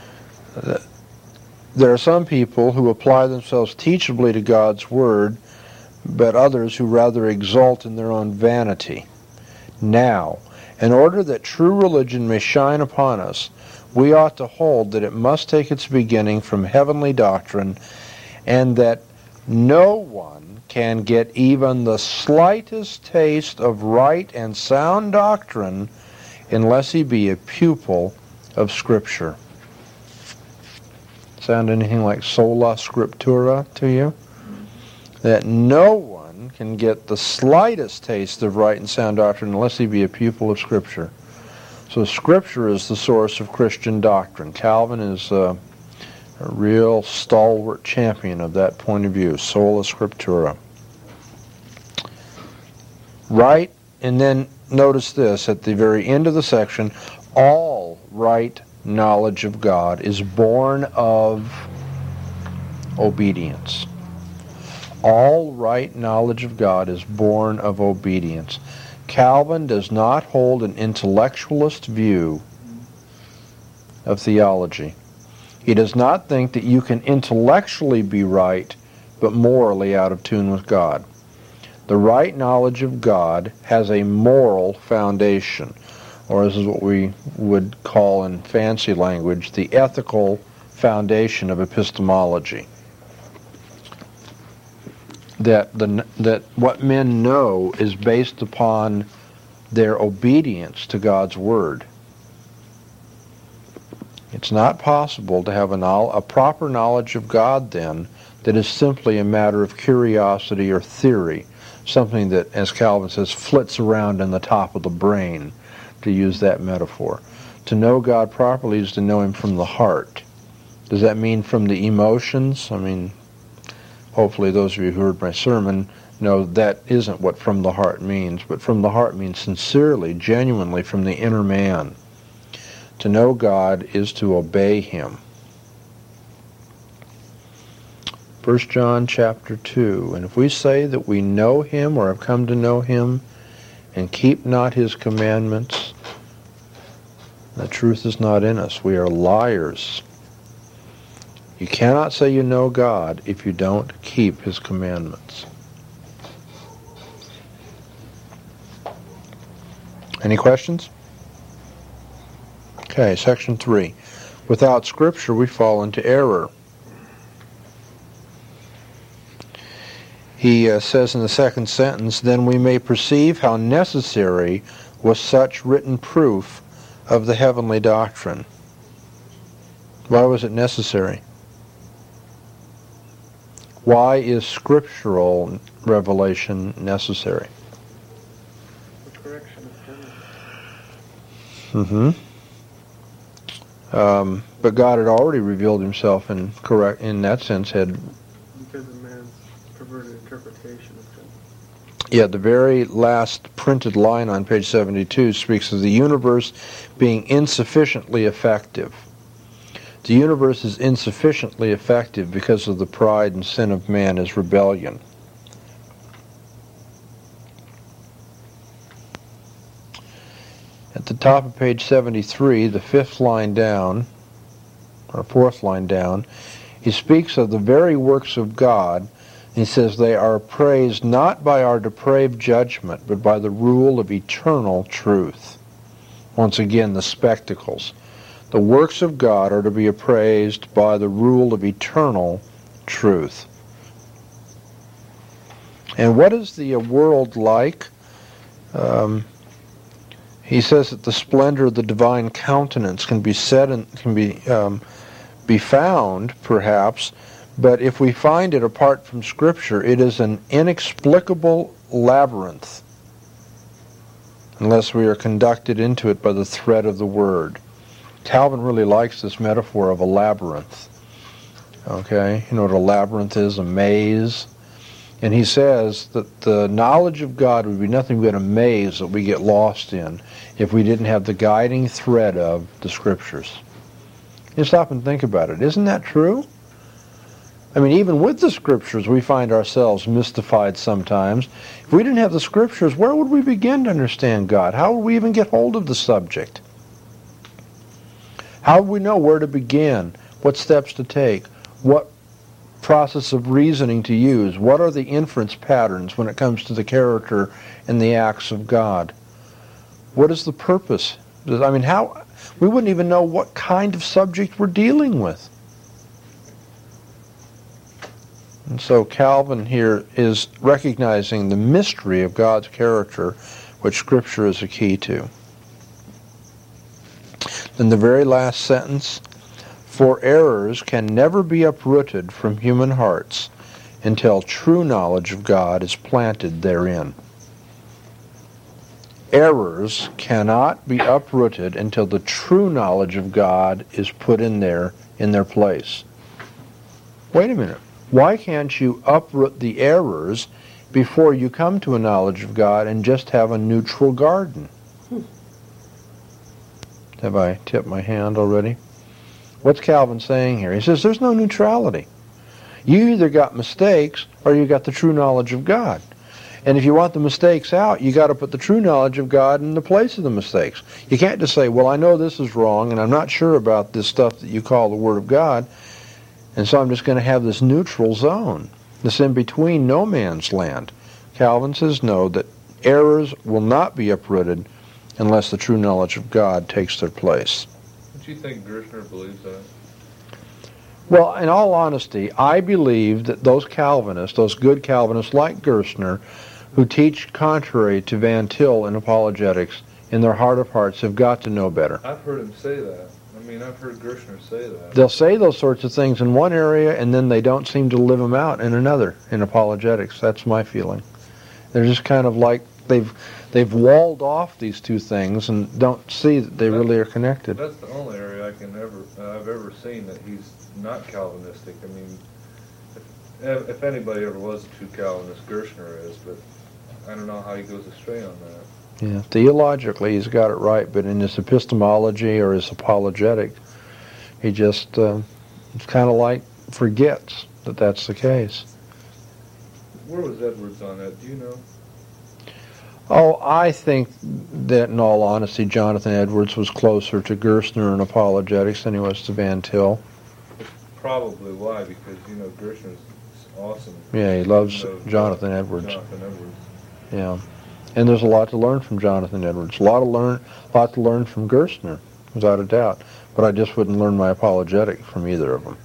there are some people who apply themselves teachably to God's Word, but others who rather exult in their own vanity. Now, in order that true religion may shine upon us, we ought to hold that it must take its beginning from heavenly doctrine, and that no one can get even the slightest taste of right and sound doctrine unless he be a pupil of Scripture. Sound anything like sola scriptura to you? That no one can get the slightest taste of right and sound doctrine unless he be a pupil of Scripture. So Scripture is the source of Christian doctrine. Calvin is a real stalwart champion of that point of view, sola scriptura. Right, and then notice this, at the very end of the section, all right knowledge of God is born of obedience. All right knowledge of God is born of obedience. Calvin does not hold an intellectualist view of theology. He does not think that you can intellectually be right, but morally out of tune with God. The right knowledge of God has a moral foundation, or this is what we would call in fancy language, the ethical foundation of epistemology. That what men know is based upon their obedience to God's Word. It's not possible to have a proper knowledge of God, then, that is simply a matter of curiosity or theory, something that, as Calvin says, flits around in the top of the brain, to use that metaphor. To know God properly is to know Him from the heart. Does that mean from the emotions? I mean, hopefully those of you who heard my sermon know that isn't what from the heart means, but from the heart means sincerely, genuinely, from the inner man. To know God is to obey Him. 1 John chapter 2, and if we say that we know Him or have come to know Him and keep not His commandments, the truth is not in us. We are liars. You cannot say you know God if you don't keep His commandments. Any questions? Okay, section 3. Without Scripture, we fall into error. He says in the second sentence, then we may perceive how necessary was such written proof of the heavenly doctrine. Why was it necessary? Why is scriptural revelation necessary? The correction of error. But God had already revealed Himself in that sense, had. Because of man's perverted interpretation of him. Yeah, the very last printed line on page 72 speaks of the universe being insufficiently effective. The universe is insufficiently effective because of the pride and sin of man as rebellion. At the top of page 73, the fifth line down, or fourth line down, he speaks of the very works of God. He says they are appraised not by our depraved judgment, but by the rule of eternal truth. Once again, the spectacles. The works of God are to be appraised by the rule of eternal truth. And what is the world like? He says that the splendor of the divine countenance can be said and can be found, perhaps, but if we find it apart from Scripture, it is an inexplicable labyrinth, unless we are conducted into it by the thread of the Word. Calvin really likes this metaphor of a labyrinth. Okay, you know what a labyrinth is? A maze. And he says that the knowledge of God would be nothing but a maze that we get lost in if we didn't have the guiding thread of the Scriptures. You stop and think about it. Isn't that true? I mean, even with the Scriptures, we find ourselves mystified sometimes. If we didn't have the Scriptures, where would we begin to understand God? How would we even get hold of the subject? How would we know where to begin? What steps to take? What process of reasoning to use? What are the inference patterns when it comes to the character and the acts of God? What is the purpose? I mean, how we wouldn't even know what kind of subject we're dealing with. And so Calvin here is recognizing the mystery of God's character, which Scripture is a key to. In the very last sentence, for errors can never be uprooted from human hearts until true knowledge of God is planted therein. Errors cannot be uprooted until the true knowledge of God is put in their place. Wait a minute. Why can't you uproot the errors before you come to a knowledge of God and just have a neutral garden? Have I tipped my hand already? What's Calvin saying here? He says there's no neutrality. You either got mistakes or you got the true knowledge of God. And if you want the mistakes out, you got to put the true knowledge of God in the place of the mistakes. You can't just say, well, I know this is wrong and I'm not sure about this stuff that you call the Word of God, and so I'm just going to have this neutral zone, this in-between no man's land. Calvin says no, that errors will not be uprooted unless the true knowledge of God takes their place. Don't you think Gershner believes that? Well, in all honesty, I believe that those Calvinists, those good Calvinists like Gershner, who teach contrary to Van Til in apologetics, in their heart of hearts have got to know better. I've heard him say that. I mean, I've heard Gershner say that. They'll say those sorts of things in one area, and then they don't seem to live them out in another, in apologetics. That's my feeling. They're just kind of like they've walled off these two things and don't see that they really are connected. That's the only area I've ever seen that he's not Calvinistic. I mean, if anybody ever was a true Calvinist, Gershner is, but I don't know how he goes astray on that. Yeah, theologically he's got it right, but in his epistemology or his apologetic, he just it's kind of like forgets that that's the case. Where was Edwards on that? Do you know? Oh, I think that in all honesty, Jonathan Edwards was closer to Gershner in apologetics than he was to Van Til. That's probably why, because, Gershner's awesome. Yeah, he loves Jonathan Edwards. Jonathan Edwards. Yeah. And there's a lot to learn from Jonathan Edwards. A lot to learn from Gershner, without a doubt. But I just wouldn't learn my apologetic from either of them.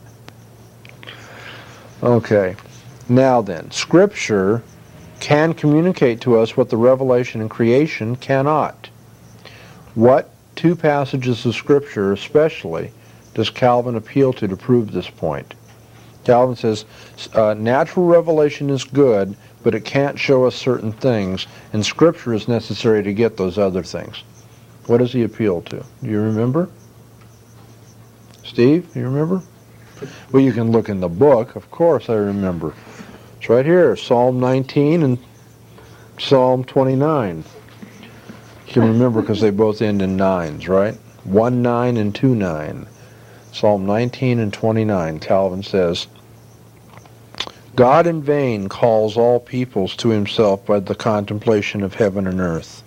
Okay. Now then, Scripture can communicate to us what the revelation and creation cannot. What two passages of Scripture, especially, does Calvin appeal to prove this point? Calvin says, natural revelation is good, but it can't show us certain things, and Scripture is necessary to get those other things. What does he appeal to? Do you remember? Steve, do you remember? Well, you can look in the book. Of course I remember. It's right here, Psalm 19 and Psalm 29. You can remember because they both end in nines, right? 1-9 and 2-9. Psalm 19 and 29, Calvin says, God in vain calls all peoples to himself by the contemplation of heaven and earth.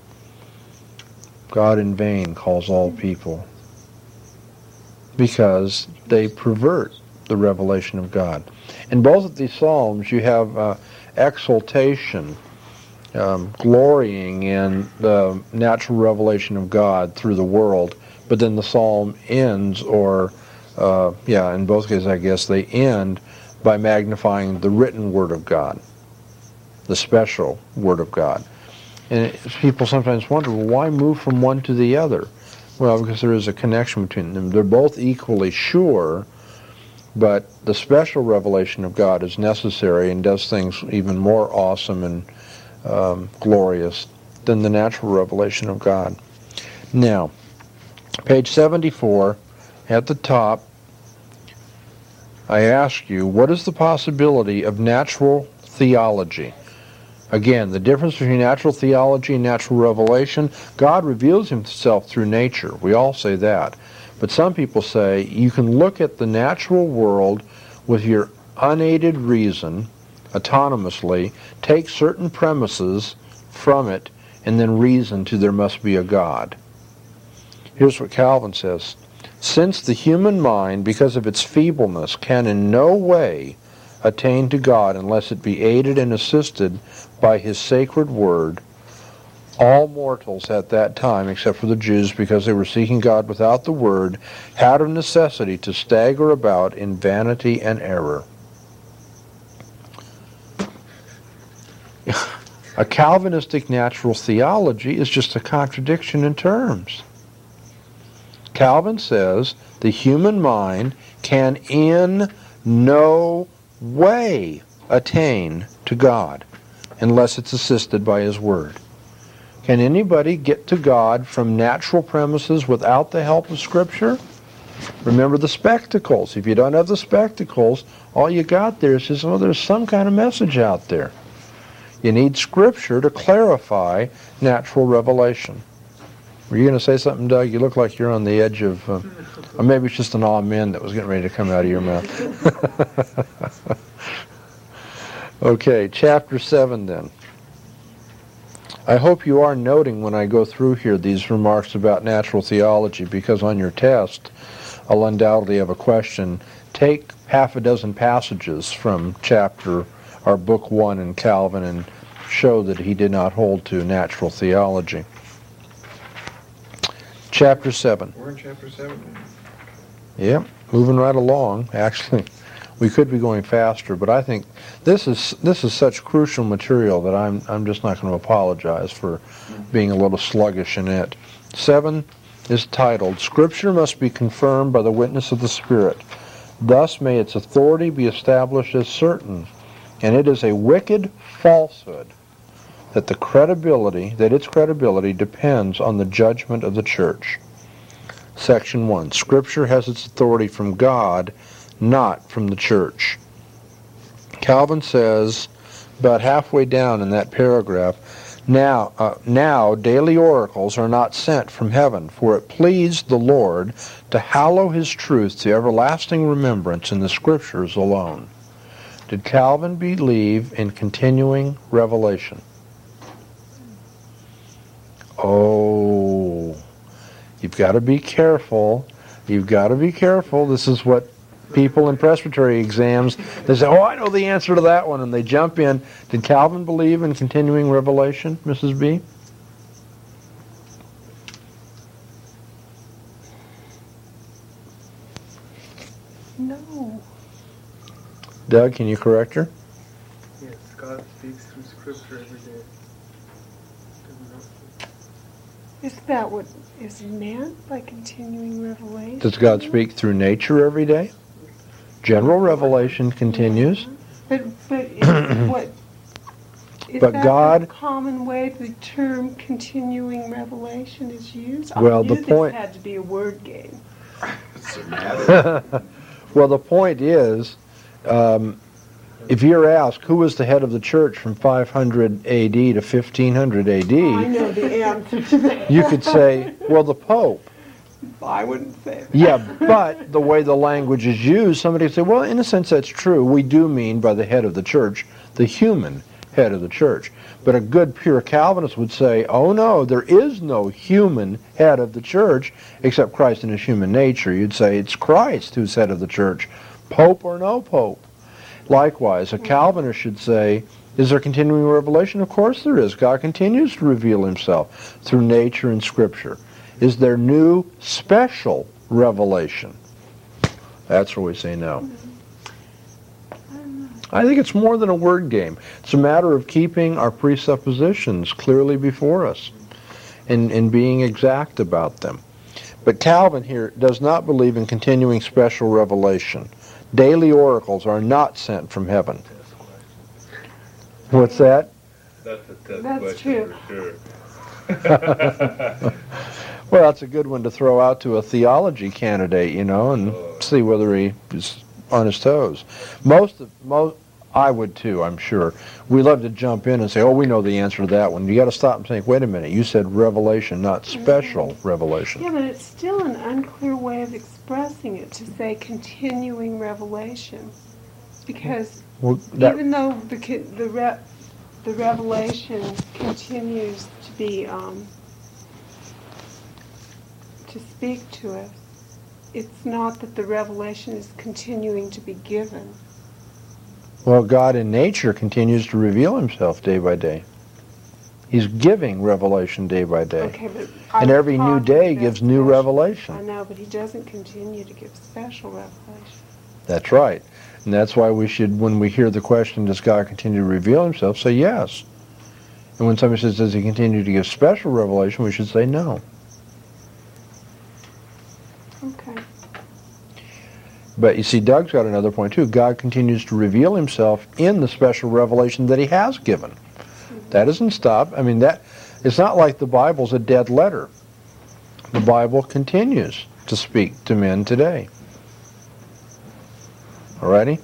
God in vain calls all people because they pervert the revelation of God. In both of these psalms, you have exaltation, glorying in the natural revelation of God through the world, but then the psalm ends, in both cases, I guess, they end by magnifying the written Word of God, the special Word of God. And people sometimes wonder, well, why move from one to the other? Well, because there is a connection between them. They're both equally sure, but the special revelation of God is necessary and does things even more awesome and glorious than the natural revelation of God. Now, page 74, at the top, I ask you, what is the possibility of natural theology? Again, the difference between natural theology and natural revelation, God reveals himself through nature. We all say that. But some people say you can look at the natural world with your unaided reason, autonomously, take certain premises from it, and then reason to there must be a God. Here's what Calvin says. Since the human mind, because of its feebleness, can in no way attain to God unless it be aided and assisted by his sacred word, all mortals at that time, except for the Jews, because they were seeking God without the word, had of necessity to stagger about in vanity and error. A Calvinistic natural theology is just a contradiction in terms. Calvin says the human mind can in no way attain to God unless it's assisted by his word. Can anybody get to God from natural premises without the help of Scripture? Remember the spectacles. If you don't have the spectacles, all you got there is just, there's some kind of message out there. You need Scripture to clarify natural revelation. Were you going to say something, Doug? You look like you're on the edge of, or maybe it's just an amen that was getting ready to come out of your mouth. Okay, chapter 7 then. I hope you are noting when I go through here these remarks about natural theology, because on your test I'll undoubtedly have a question. Take half a dozen passages from book 1 in Calvin and show that he did not hold to natural theology. Chapter 7. We're in chapter 7. Yeah, moving right along. Actually, we could be going faster, but I think this is such crucial material that I'm just not going to apologize for being a little sluggish in it. 7, is titled, Scripture Must Be Confirmed by the Witness of the Spirit. Thus may its authority be established as certain, and it is a wicked falsehood that its credibility depends on the judgment of the church. Section 1. Scripture has its authority from God, not from the church. Calvin says, about halfway down in that paragraph, Now daily oracles are not sent from heaven, for it pleased the Lord to hallow his truth to everlasting remembrance in the Scriptures alone. Did Calvin believe in continuing revelation? Oh, you've got to be careful. You've got to be careful. This is what people in presbytery exams, they say, oh, I know the answer to that one, and they jump in. Did Calvin believe in continuing revelation, Mrs. B? No. Doug, can you correct her? Yes, God speaks through Scripture every day. Is that what is meant by continuing revelation? Does God speak through nature every day? General revelation continues. But is what is But that God- the common way the term continuing revelation is used? Well, I the knew point- this had to be a word game. It's a matter. Well, the point is, if you're asked who was the head of the church from 500 AD to 1500 AD, I know the answer to that. you could say, well, the Pope. I wouldn't say that. Yeah, but the way the language is used, somebody would say, well, in a sense that's true. We do mean by the head of the church, the human head of the church. But a good pure Calvinist would say, oh no, there is no human head of the church except Christ in his human nature. You'd say it's Christ who's head of the church, Pope or no Pope. Likewise, a Calvinist should say, is there continuing revelation? Of course there is. God continues to reveal himself through nature and Scripture. Is there new special revelation? That's where we say no. I think it's more than a word game. It's a matter of keeping our presuppositions clearly before us and being exact about them. But Calvin here does not believe in continuing special revelation. Daily oracles are not sent from heaven. What's that? That's a test That's question true. for sure. Well, that's a good one to throw out to a theology candidate, and see whether he is on his toes. I would too, I'm sure. We love to jump in and say, oh, we know the answer to that one. You got to stop and think, wait a minute, you said revelation, not special revelation. Yeah, but it's still an unclear way of expressing it to say continuing revelation, because Well, that, even though the revelation continues to be to speak to us, it's not that the revelation is continuing to be given. well, God in nature continues to reveal himself day by day. He's giving revelation day by day. Okay, but And I'm every new talking day about gives new special. revelation. I know, but he doesn't continue to give special revelation. That's right. And that's why we should, when we hear the question, does God continue to reveal himself, say yes. And when somebody says, does he continue to give special revelation, we should say no. Okay. But you see, Doug's got another point too. God continues to reveal himself in the special revelation that he has given. That doesn't stop. I mean, it's not like the Bible's a dead letter. The Bible continues to speak to men today. Alrighty?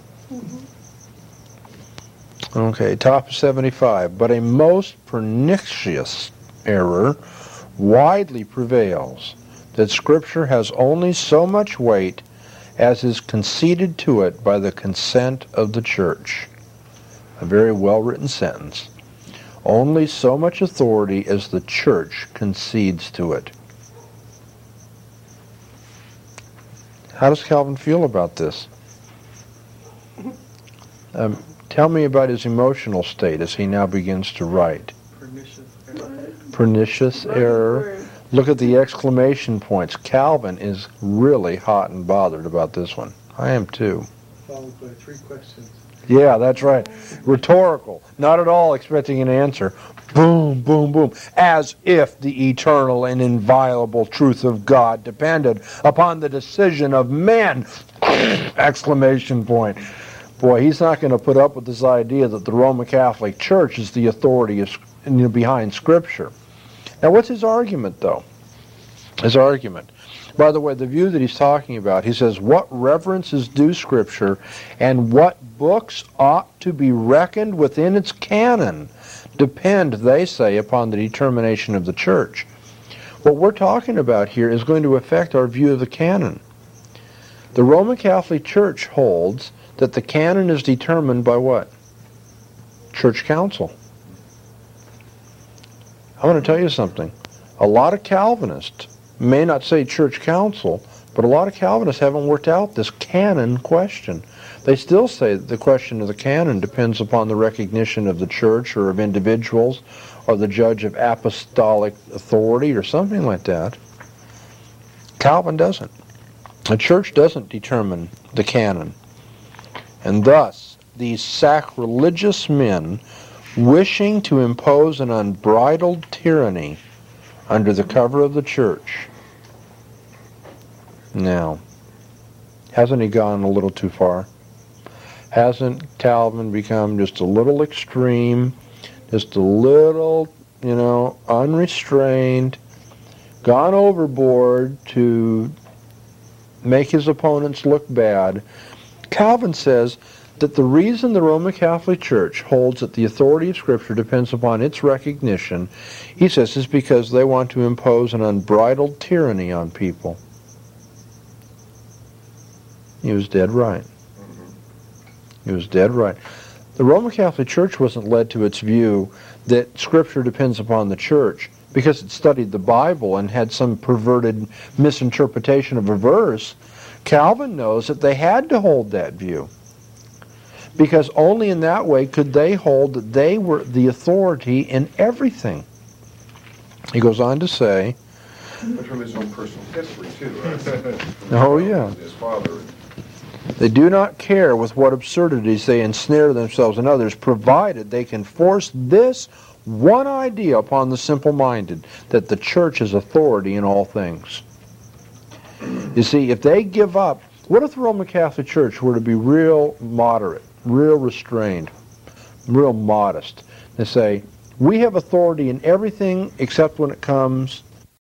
Okay, top of 75. But a most pernicious error widely prevails, that Scripture has only so much weight as is conceded to it by the consent of the church. A very well-written sentence. Only so much authority as the church concedes to it. How does Calvin feel about this? Tell me about his emotional state as he now begins to write. Pernicious error. Pernicious error. Look at the exclamation points. Calvin is really hot and bothered about this one. I am too. Followed by 3 questions. Yeah, that's right. Rhetorical. Not at all expecting an answer. Boom, boom, boom. As if the eternal and inviolable truth of God depended upon the decision of men! Exclamation point. Boy, he's not going to put up with this idea that the Roman Catholic Church is the authority behind Scripture. Now, what's his argument, though? His argument. By the way, the view that he's talking about, he says, what reverence is due Scripture and what books ought to be reckoned within its canon depend, they say, upon the determination of the Church. What we're talking about here is going to affect our view of the canon. The Roman Catholic Church holds that the canon is determined by what? Church Council. I want to tell you something. A lot of Calvinists may not say Church Council, but a lot of Calvinists haven't worked out this canon question. They still say that the question of the canon depends upon the recognition of the church or of individuals or the judge of apostolic authority or something like that. Calvin doesn't. The church doesn't determine the canon. And thus, these sacrilegious men wishing to impose an unbridled tyranny under the cover of the church. Now, hasn't he gone a little too far? Hasn't Calvin become just a little extreme, just a little, unrestrained, gone overboard to make his opponents look bad? Calvin says that the reason the Roman Catholic Church holds that the authority of Scripture depends upon its recognition, he says, is because they want to impose an unbridled tyranny on people. He was dead right. He was dead right. The Roman Catholic Church wasn't led to its view that Scripture depends upon the church because it studied the Bible and had some perverted misinterpretation of a verse. Calvin knows that they had to hold that view, because only in that way could they hold that they were the authority in everything. He goes on to say, but from his own personal history too, right? Oh yeah, his father. They do not care with what absurdities they ensnare themselves and others, provided they can force this one idea upon the simple-minded, that the church is authority in all things. You see, if they give up, what if the Roman Catholic Church were to be real moderate, real restrained, real modest? They say, we have authority in everything except when it comes